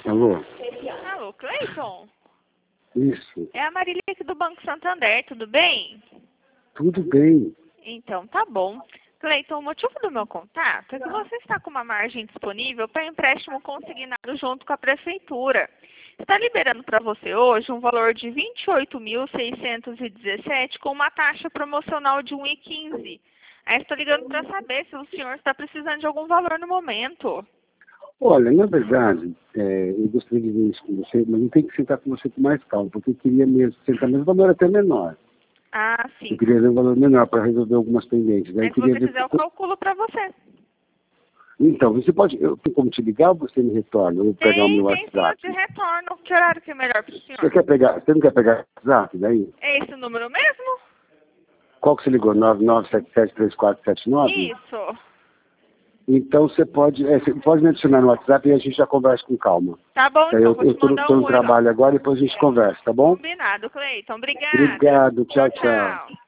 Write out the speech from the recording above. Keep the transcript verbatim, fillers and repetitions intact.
Alô? Alô, Cleiton? Isso. É a Marília aqui do Banco Santander, tudo bem? Tudo bem. Então, tá bom. Cleiton, o motivo do meu contato é que você está com uma margem disponível para empréstimo consignado junto com a Prefeitura. Está liberando para você hoje um valor de vinte e oito mil seiscentos e dezessete com uma taxa promocional de um vírgula quinze. Aí estou ligando para saber se o senhor está precisando de algum valor no momento. Olha, na verdade, é, eu gostaria de ver isso com você, mas não tem que sentar com você com mais calma, porque eu queria mesmo sentar, mas o valor é até menor. Ah, sim. Eu queria ver um valor menor para resolver algumas pendências. Aí É, eu se queria você ver... quiser, eu calculo para você. Então, você pode... Eu tenho como te ligar ou você me retorna? Eu vou pegar o Tem, meu tem sim, eu WhatsApp. te retorno. Que horário que é melhor para o Você senhor? quer pegar... Você não quer pegar o WhatsApp daí? É esse o número mesmo? Qual que você ligou? nove nove sete sete três quatro sete nove? Isso. Então você pode, é, você pode me adicionar no WhatsApp e a gente já conversa com calma. Tá bom, Aí então. eu Vou te estou mandar no um oi lá. trabalho agora e depois a gente conversa, tá bom? Combinado, Cleiton. Obrigada. Obrigado, tchau, tchau. Tchau.